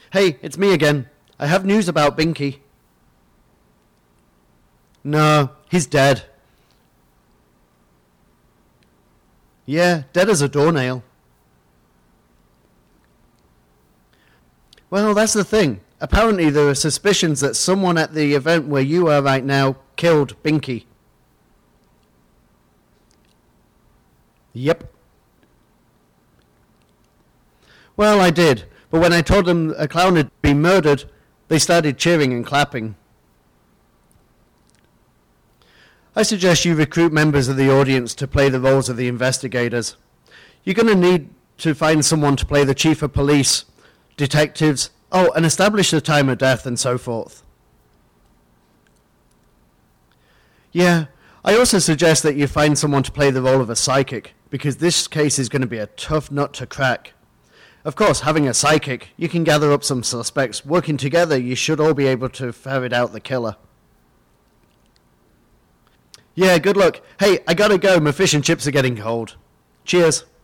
Hey, it's me again. I have news about Binky. No, he's dead. Yeah, dead as a doornail. Well, that's the thing. Apparently there are suspicions that someone at the event where you are right now killed Binky. Yep. Well, I did. But when I told them a clown had been murdered, they started cheering and clapping. I suggest you recruit members of the audience to play the roles of the investigators. You're going to need to find someone to play the chief of police, detectives, and establish the time of death and so forth. Yeah, I also suggest that you find someone to play the role of a psychic, because this case is going to be a tough nut to crack. Of course, having a psychic, you can gather up some suspects. Working together, you should all be able to ferret out the killer. Yeah, good luck. Hey, I gotta go. My fish and chips are getting cold. Cheers.